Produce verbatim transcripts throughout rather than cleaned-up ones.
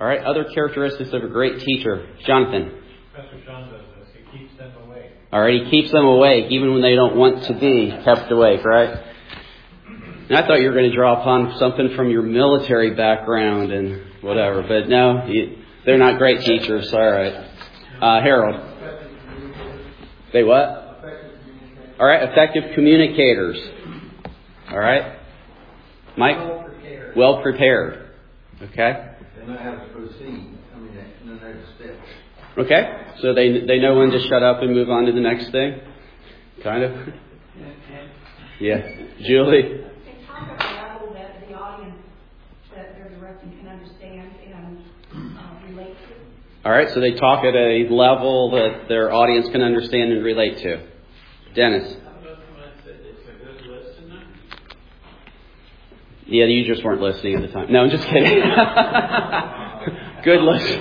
All right, other characteristics of a great teacher. Jonathan. Pastor Sean does this. He keeps them awake. All right, he keeps them awake even when they don't want to be kept awake, right? And I thought you were going to draw upon something from your military background and whatever, but no, you, they're not great teachers. All right. Uh, Harold. They what? All right, effective communicators. All right. Mike? Well prepared. Well prepared. Okay. They know how to proceed. I mean, they know how to step. Okay. So they they know when to shut up and move on to the next thing? Kind of? Yeah. Julie? They talk at a level that the audience that they're directing can understand and uh, relate to. All right. So they talk at a level that their audience can understand and relate to. Dennis? Yeah, you just weren't listening at the time. No, I'm just kidding. Good listen.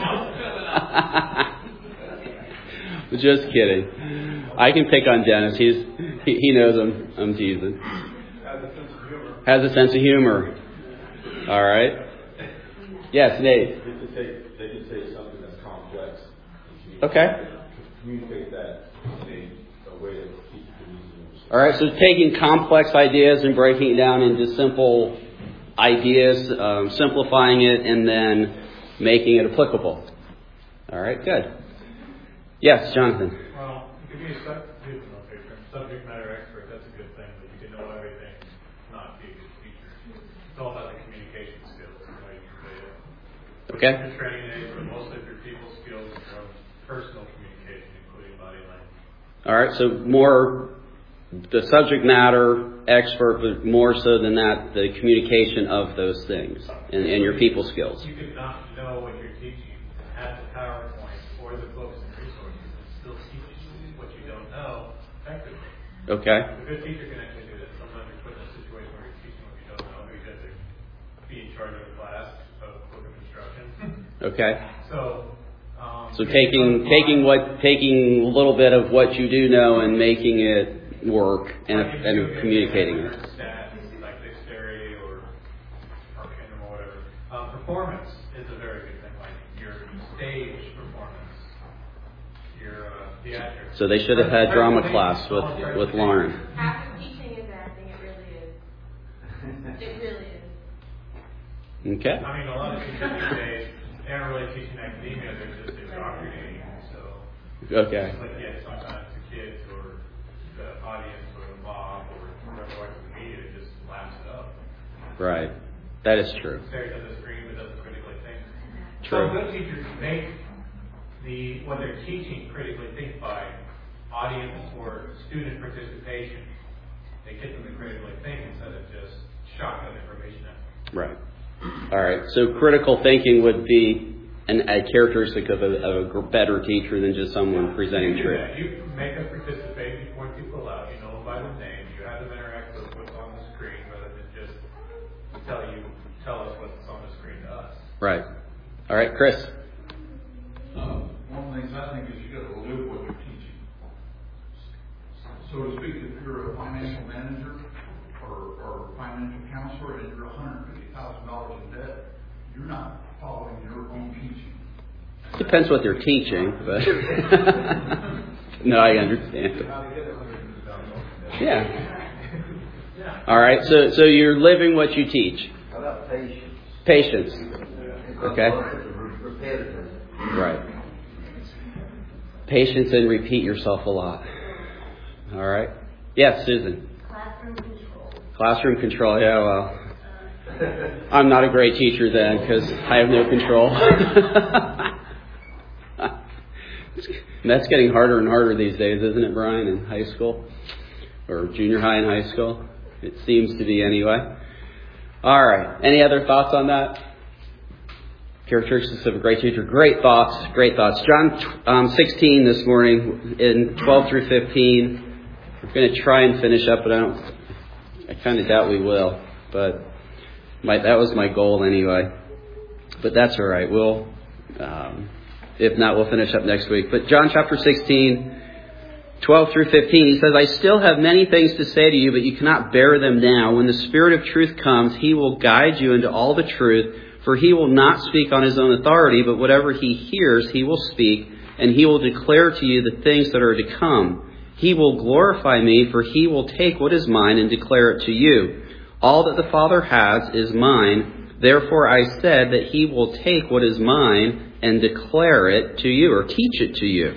Just kidding. I can pick on Dennis. He's he, he knows I'm I'm teasing. Has a sense of humor. Has a sense of humor. All right. Yes, Nate. They can say they can say something that's complex. Okay. Communicate that in a way that people can easily understand. All right. So taking complex ideas and breaking it down into simple ideas, um, simplifying it, and then making it applicable. All right. Good. Yes, Jonathan. Well, you can be a sub- subject matter expert. That's a good thing, but you can know everything, not be a good teacher. It's all about the communication skills and how you convey it. Okay. Your training aids, but mostly your people skills and your own personal communication, including body language. All right. So more the subject matter expert, but more so than that, the communication of those things and, and your people skills. You could not know what you're teaching and have the PowerPoint or the books and resources and still teach what you don't know effectively. Okay. A good teacher can actually do that. Sometimes you're put in a situation where you're teaching what you don't know because they be in charge of a class of book of instruction. Okay. So, um, So taking taking what taking a little bit of what you do know and making it work and and communicating it. Stats like dexterity or arcane or whatever. Um, performance is a very good thing, like your stage performance, your uh, theatrics. So they should have had drama class with with Lauren. Half of teaching is acting. It really is. It really is. Okay. I mean, a lot of teachers these days they aren't really teaching academia; they're just indoctrinating. So, Okay. like yeah, sometimes the kids or the audience or the mob or whoever watches the media just laughs it up. Right. That is true. Stares at the screen but doesn't critically think. True. So good teachers make the what they're teaching critically think by audience or student participation. They get them to critically think instead of just shotgun information at them. Right. All right. So critical thinking would be an, a characteristic of a, of a better teacher than just someone presenting You do truth. that. You make them participate. You point people out. You know them by their name. You have them interact with what's on the screen rather than just tell you tell us what's on the screen to us. Right. All right, Chris. Uh, one of the things I think is you got to live what you're teaching. So to speak, if you're a financial manager or, or financial counselor and you're one hundred fifty thousand dollars in debt, you're not following your own teaching. Depends what they're teaching, but no, I understand. Yeah. All right. So, so you're living what you teach. How about patience? Patience. Okay. Repetitive. Right. Patience and repeat yourself a lot. All right. Yes, Susan. Classroom control. Classroom control. Yeah. Well, I'm not a great teacher then because I have no control. That's getting harder and harder these days, isn't it, Brian, in high school? Or junior high and high school? It seems to be anyway. All right. Any other thoughts on that? Characteristics of a great teacher. Great thoughts. Great thoughts. John um, sixteen this morning in twelve through fifteen. We're going to try and finish up, but I don't. I kind of doubt we will. But my, that was my goal anyway. But that's all right. We'll. Um, if not, we'll finish up next week. But John chapter sixteen, twelve through fifteen, he says, I still have many things to say to you, but you cannot bear them now. When the Spirit of truth comes, he will guide you into all the truth, For he will not speak on his own authority, but whatever he hears, he will speak, and he will declare to you the things that are to come. He will glorify me, for he will take what is mine and declare it to you. All that the Father has is mine. Therefore I said that he will take what is mine and declare it to you, or teach it to you.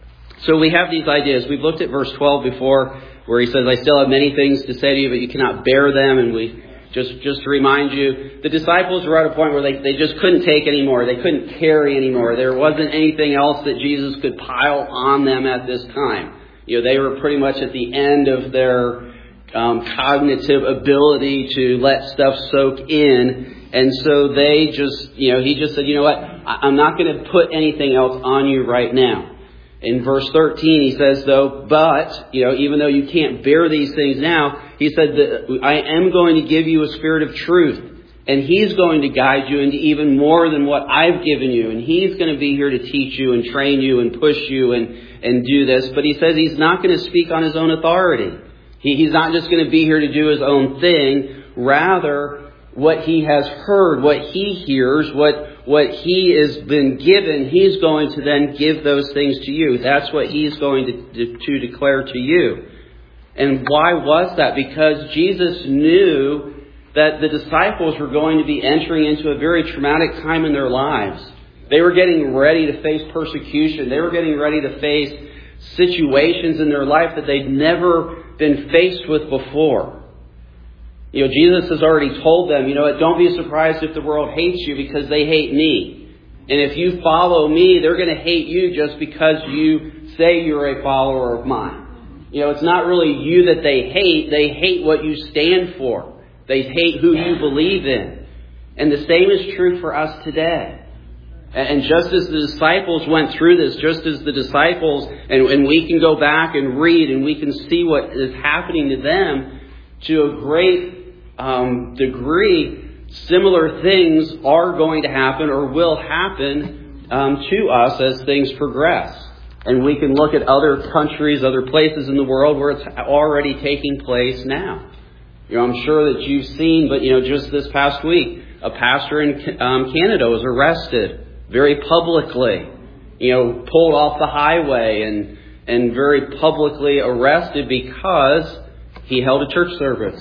So we have these ideas. We've looked at verse twelve before, where he says, I still have many things to say to you, but you cannot bear them. And we just, just to remind you, the disciples were at a point where they, they just couldn't take anymore. They couldn't carry anymore. There wasn't anything else that Jesus could pile on them at this time. You know, they were pretty much at the end of their um, cognitive ability to let stuff soak in. And so they just, you know, he just said, you know what, I- I'm not going to put anything else on you right now. In verse thirteen, he says, though, but, you know, even though you can't bear these things now, he said that I am going to give you a spirit of truth. And he's going to guide you into even more than what I've given you. And he's going to be here to teach you and train you and push you and, and do this. But he says he's not going to speak on his own authority. He, he's not just going to be here to do his own thing. Rather, what he has heard, what he hears, what, what he has been given, he's going to then give those things to you. That's what he's going to, to, to declare to you. And why was that? Because Jesus knew that the disciples were going to be entering into a very traumatic time in their lives. They were getting ready to face persecution. They were getting ready to face situations in their life that they'd never been faced with before. You know, Jesus has already told them, you know, don't be surprised if the world hates you because they hate me. And if you follow me, they're going to hate you just because you say you're a follower of mine. You know, it's not really you that they hate. They hate what you stand for. They hate who you believe in. And the same is true for us today. And just as the disciples went through this, just as the disciples, and, and we can go back and read and we can see what is happening to them, to a great um, degree, similar things are going to happen or will happen um, to us as things progress. And we can look at other countries, other places in the world where it's already taking place now. You know, I'm sure that you've seen, but, you know, just this past week, a pastor in um, Canada was arrested very publicly, you know, pulled off the highway and, and very publicly arrested because he held a church service.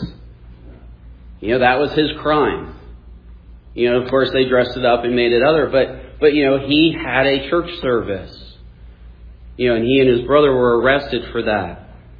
You know, that was his crime. You know, of course, they dressed it up and made it other, but, but, you know, he had a church service. You know, and he and his brother were arrested for that.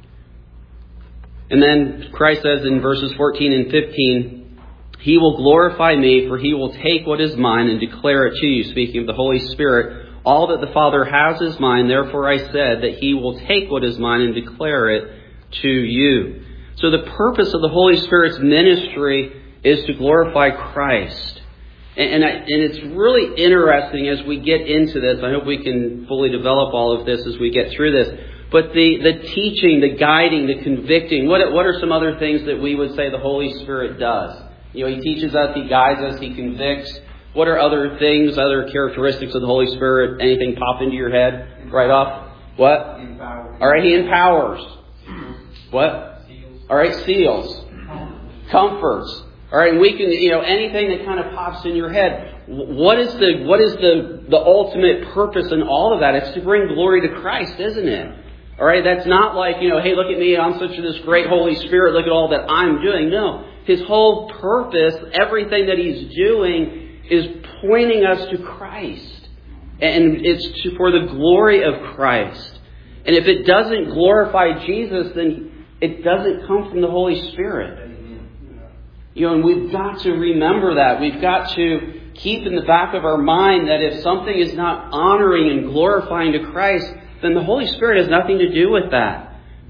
And then Christ says in verses fourteen and fifteen, he will glorify me, for he will take what is mine and declare it to you. Speaking of the Holy Spirit, all that the Father has is mine. Therefore I said that he will take what is mine and declare it to you. So the purpose of the Holy Spirit's ministry is to glorify Christ. And, and, I, and it's really interesting as we get into this. I hope we can fully develop all of this as we get through this. But the, the teaching, the guiding, the convicting, what, what are some other things that we would say the Holy Spirit does? You know, he teaches us, he guides us, he convicts. What are other things, other characteristics of the Holy Spirit? Anything pop into your head right off? What? Empower. All right, he empowers. What? All right, seals. Comforts. All right, and we can, you know, anything that kind of pops in your head. What is the what is the, the ultimate purpose in all of that? It's to bring glory to Christ, isn't it? All right, that's not like, you know, hey, look at me, I'm such this great Holy Spirit, look at all that I'm doing. No, his whole purpose, everything that he's doing is pointing us to Christ. And it's to, for the glory of Christ. And if it doesn't glorify Jesus, then it doesn't come from the Holy Spirit. You know, and we've got to remember that. We've got to keep in the back of our mind that if something is not honoring and glorifying to Christ, then the Holy Spirit has nothing to do with that.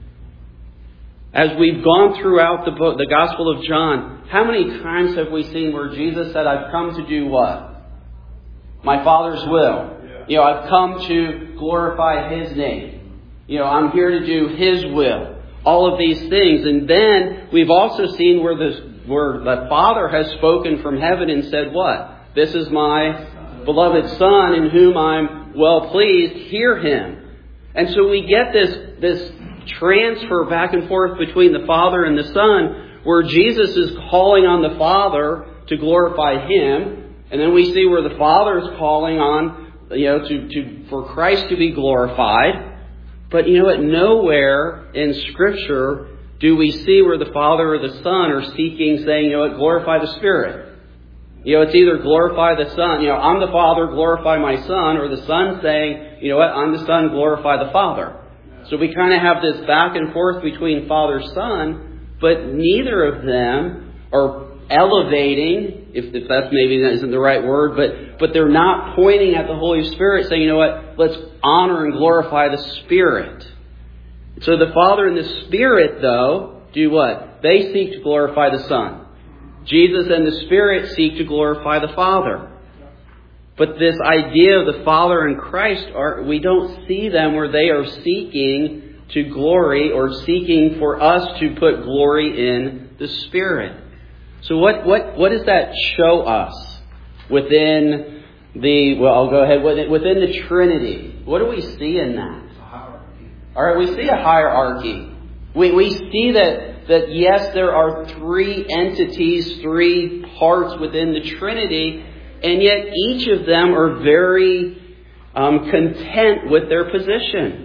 As we've gone throughout the book, the Gospel of John, how many times have we seen where Jesus said, I've come to do what? My Father's will. You know, I've come to glorify His name. You know, I'm here to do His will. All of these things. And then we've also seen where the, where the Father has spoken from heaven and said what? This is my beloved Son in whom I'm well pleased. Hear Him. And so we get this, this transfer back and forth between the Father and the Son, where Jesus is calling on the Father to glorify Him, And then we see where the Father is calling on, you know, to, to for Christ to be glorified. But you know what? Nowhere in Scripture do we see where the Father or the Son are seeking, saying, you know what, glorify the Spirit. You know, it's either glorify the Son, you know, I'm the Father, glorify my Son, or the Son saying, you know what, I'm the Son, glorify the Father. So we kind of have this back and forth between Father, Son, but neither of them are elevating, if, if that's maybe that isn't the right word, but, but they're not pointing at the Holy Spirit saying, you know what, let's honor and glorify the Spirit. So the Father and the Spirit, though, do what? They seek to glorify the Son. Jesus and the Spirit seek to glorify the Father. But this idea of the Father and Christ, are we don't see them where they are seeking to glory or seeking for us to put glory in the Spirit. So what, what, what does that show us within the, well, I'll go ahead, within the Trinity? What do we see in that? All right, we see a hierarchy. We, we see that, that, yes, there are three entities, three parts within the Trinity, and yet each of them are very um, content with their position.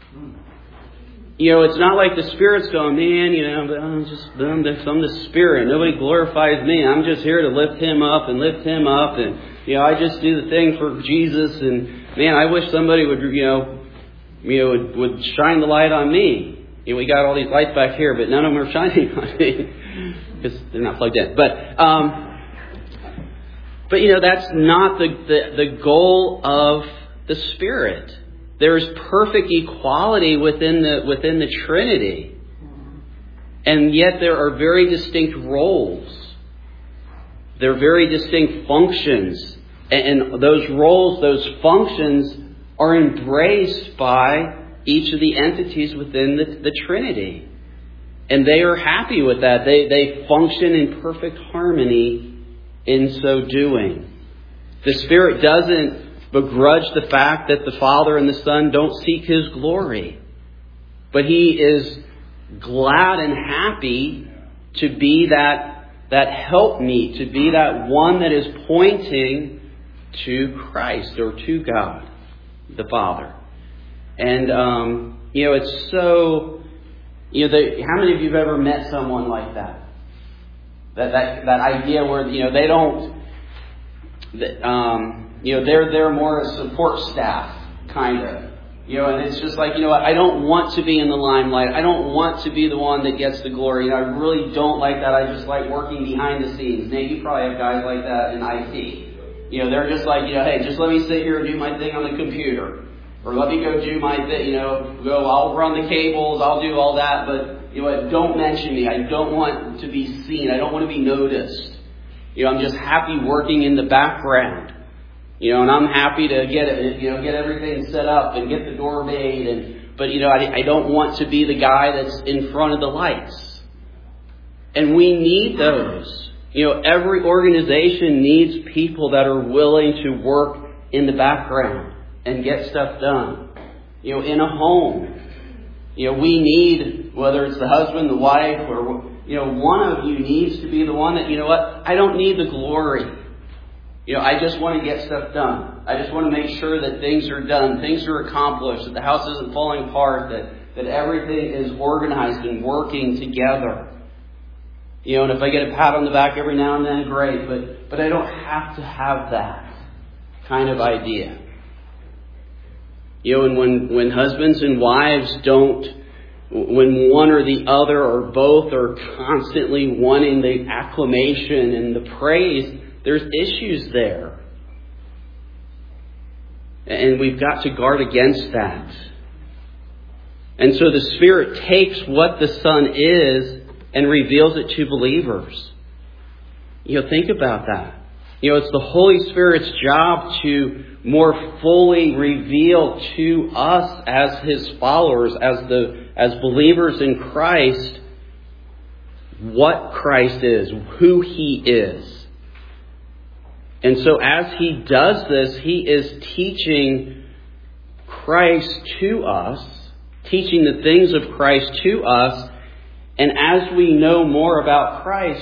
You know, it's not like the Spirit's going, man, you know, I'm just I'm the, I'm the Spirit. Nobody glorifies me. I'm just here to lift Him up and lift Him up. And, you know, I just do the thing for Jesus. And, man, I wish somebody would, you know, you know, would, would shine the light on me. You know, we got all these lights back here, but none of them are shining on me because they're not plugged in. But, um, but you know, that's not the, the, the goal of the Spirit. There is perfect equality within the within the Trinity. And yet there are very distinct roles. There are very distinct functions. And those roles, those functions are embraced by each of the entities within the, the Trinity. And they are happy with that. They, they function in perfect harmony in so doing. The Spirit doesn't begrudge the fact that the Father and the Son don't seek His glory. But He is glad and happy to be that, that helpmeet, to be that one that is pointing to Christ or to God, the Father. And, um, you know, it's so, you know, the, how many of you have ever met someone like that? That, that, that idea where, you know, they don't, that, um, you know, they're, they're more a support staff, kind of. You know, and it's just like, you know what, I don't want to be in the limelight. I don't want to be the one that gets the glory. You know, I really don't like that. I just like working behind the scenes. Nate, you probably have guys like that in I T. You know, they're just like, you know, hey, just let me sit here and do my thing on the computer. Or let me go do my thing, you know, go, I'll run the cables, I'll do all that. But, you know what, don't mention me. I don't want to be seen. I don't want to be noticed. You know, I'm just happy working in the background. You know, and I'm happy to get it, you know, get everything set up and get the door made. And but you know, I, I don't want to be the guy that's in front of the lights. And we need those. You know, every organization needs people that are willing to work in the background and get stuff done. You know, in a home. You know, we need, whether it's the husband, the wife, or you know, one of you needs to be the one that, you know what, I don't need the glory. You know, I just want to get stuff done. I just want to make sure that things are done, things are accomplished, that the house isn't falling apart, that, that everything is organized and working together. You know, and if I get a pat on the back every now and then, great. But, but I don't have to have that kind of idea. You know, and when, when husbands and wives don't, when one or the other or both are constantly wanting the acclamation and the praise, there's issues there. And we've got to guard against that. And so the Spirit takes what the Son is and reveals it to believers. You know, think about that. You know, it's the Holy Spirit's job to more fully reveal to us as His followers, as the as believers in Christ, what Christ is, who He is. And so as He does this, He is teaching Christ to us, teaching the things of Christ to us. And as we know more about Christ,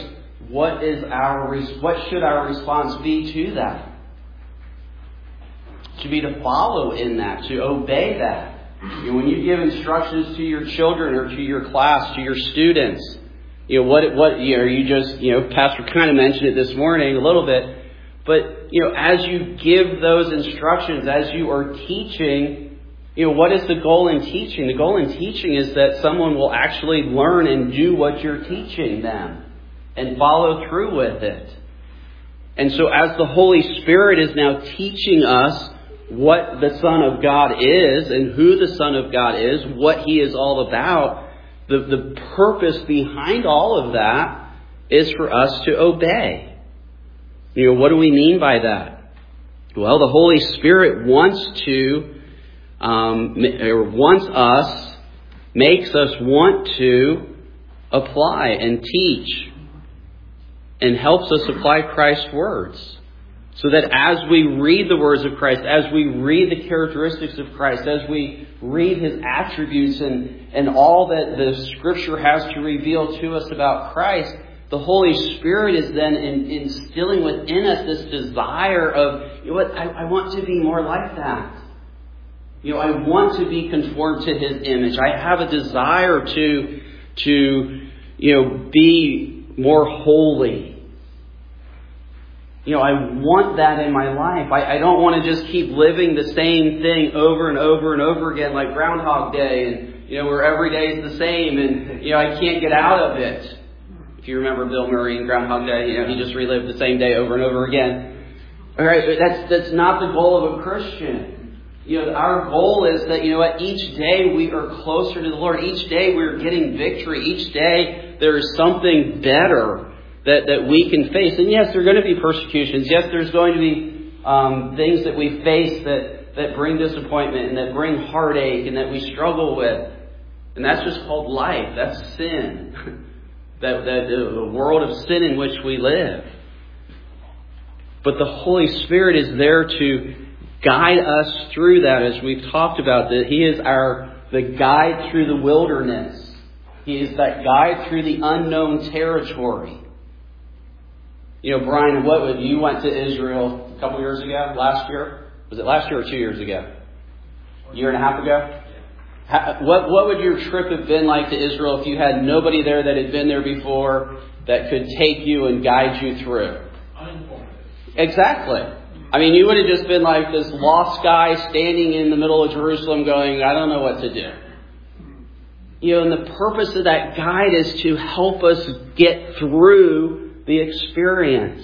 what is our res- what should our response be to that? It should be to follow in that, to obey that. You know, when you give instructions to your children or to your class, to your students, you know, what, what, you know, you just, you know, Pastor kind of mentioned it this morning a little bit, but, you know, as you give those instructions, as you are teaching, you know, what is the goal in teaching? The goal in teaching is that someone will actually learn and do what you're teaching them and follow through with it. And so as the Holy Spirit is now teaching us what the Son of God is and who the Son of God is, what He is all about, the, the purpose behind all of that is for us to obey. You know, what do we mean by that? Well, the Holy Spirit wants to, um, or wants us, makes us want to apply and teach and helps us apply Christ's words. So that as we read the words of Christ, as we read the characteristics of Christ, as we read His attributes and, and all that the Scripture has to reveal to us about Christ, the Holy Spirit is then in, instilling within us this desire of, you know what, I, I want to be more like that. You know, I want to be conformed to His image. I have a desire to, to, you know, be more holy. You know, I want that in my life. I, I don't want to just keep living the same thing over and over and over again like Groundhog Day and, you know, where every day is the same and, you know, I can't get out of it. If you remember Bill Murray in Groundhog Day, you know, he just relived the same day over and over again. All right, that's, that's not the goal of a Christian. You know, our goal is that, you know what, each day we are closer to the Lord. Each day we're getting victory. Each day there is something better That, that we can face. And yes, there are going to be persecutions. Yes, there's going to be um, things that we face that, that bring disappointment and that bring heartache and that we struggle with. And that's just called life. That's sin. that, that the world of sin in which we live. But the Holy Spirit is there to guide us through that, as we've talked about. That He is our the guide through the wilderness. He is that guide through the unknown territory. You know, Brian, what would you went to Israel a couple years ago? Last year? Was it last year or two years ago? A year and a half ago? How, what what would your trip have been like to Israel if you had nobody there that had been there before that could take you and guide you through? Uninformed. Exactly. I mean, you would have just been like this lost guy standing in the middle of Jerusalem going, I don't know what to do. You know, and the purpose of that guide is to help us get through the experience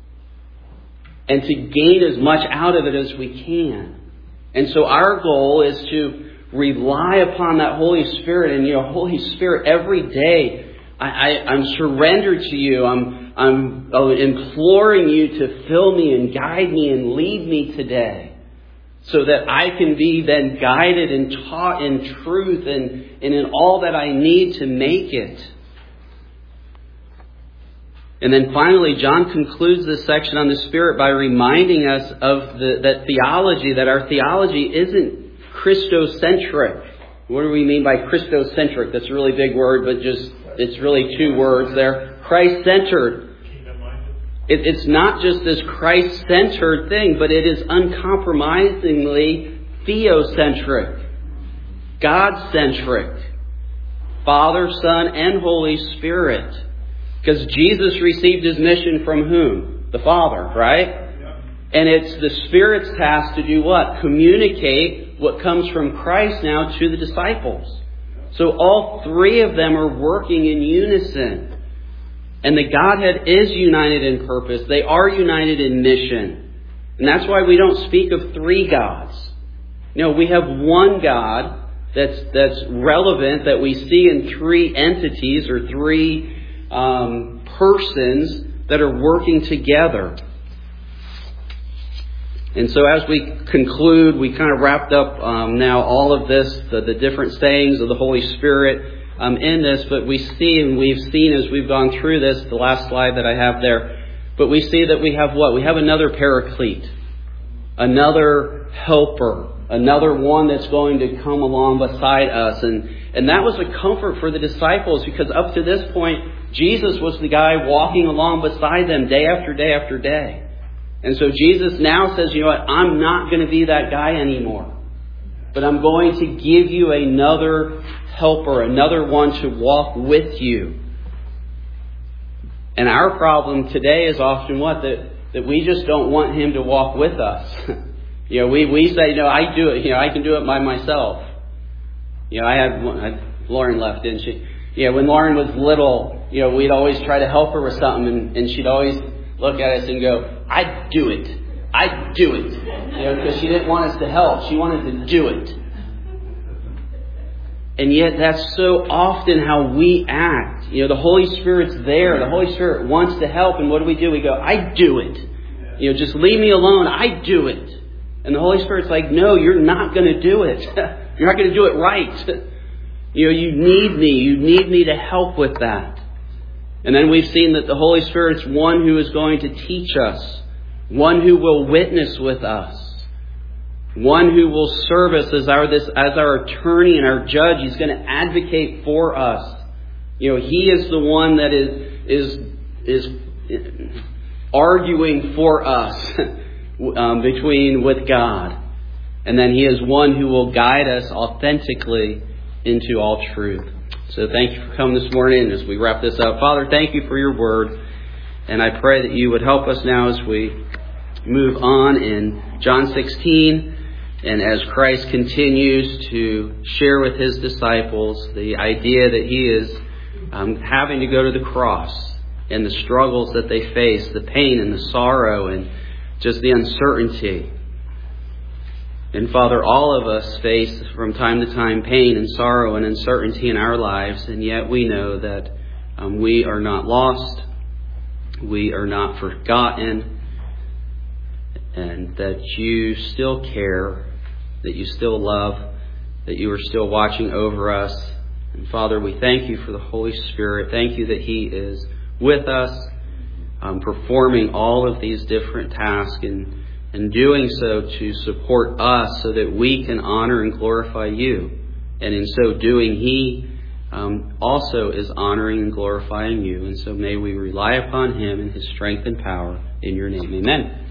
and to gain as much out of it as we can. And so our goal is to rely upon that Holy Spirit. And, you know, Holy Spirit, every day I, I, I'm surrendered to you. I'm, I'm imploring you to fill me and guide me and lead me today so that I can be then guided and taught in truth and, and in all that I need to make it. And then finally, John concludes this section on the Spirit by reminding us of the, that theology, that our theology isn't Christocentric. What do we mean by Christocentric? That's a really big word, but just it's really two words there. Christ-centered. It, it's not just this Christ-centered thing, but it is uncompromisingly theocentric, God-centric. Father, Son, and Holy Spirit. Because Jesus received His mission from whom? The Father, right? Yeah. And it's the Spirit's task to do what? Communicate what comes from Christ now to the disciples. So all three of them are working in unison. And the Godhead is united in purpose. They are united in mission. And that's why we don't speak of three gods. No, we have one God that's that's relevant, that we see in three entities or three Um, persons that are working together. And so as we conclude, we kind of wrapped up um, now all of this, the, the different sayings of the Holy Spirit um, in this, but we see and we've seen as we've gone through this, the last slide that I have there, but we see that we have what? We have another paraclete, another helper, another one that's going to come along beside us. And, and that was a comfort for the disciples, because up to this point, Jesus was the guy walking along beside them day after day after day. And so Jesus now says, you know what, I'm not going to be that guy anymore. But I'm going to give you another helper, another one to walk with you. And our problem today is often what? That, that we just don't want Him to walk with us. You know, we, we say, no, I do it. You know, I can do it by myself. You know, I had one, I, Lauren left, didn't she? You know, when Lauren was little, you know, we'd always try to help her with something, and, and she'd always look at us and go, I'd do it. I'd do it. You know, because she didn't want us to help. She wanted to do it. And yet that's so often how we act. You know, the Holy Spirit's there. The Holy Spirit wants to help. And what do we do? We go, I do it. You know, just leave me alone. I do it. And the Holy Spirit's like, no, you're not going to do it. You're not going to do it right. You know, you need me. You need me to help with that. And then we've seen that the Holy Spirit's one who is going to teach us. One who will witness with us. One who will serve us as our this as our attorney and our judge. He's going to advocate for us. You know, He is the one that is is is arguing for us um, between with God. And then He is one who will guide us authentically into all truth. So thank you for coming this morning as we wrap this up. Father, thank you for your word. And I pray that you would help us now as we move on in John sixteen. And as Christ continues to share with His disciples the idea that He is um, having to go to the cross and the struggles that they face, the pain and the sorrow and just the uncertainty. And Father, all of us face from time to time pain and sorrow and uncertainty in our lives. And yet we know that um, we are not lost. We are not forgotten. And that you still care. That you still love. That you are still watching over us. And Father, we thank you for the Holy Spirit. Thank you that He is with us, um, performing all of these different tasks and and doing so to support us so that we can honor and glorify you. And in so doing, He um, also is honoring and glorifying you. And so may we rely upon Him and His strength and power in your name. Amen.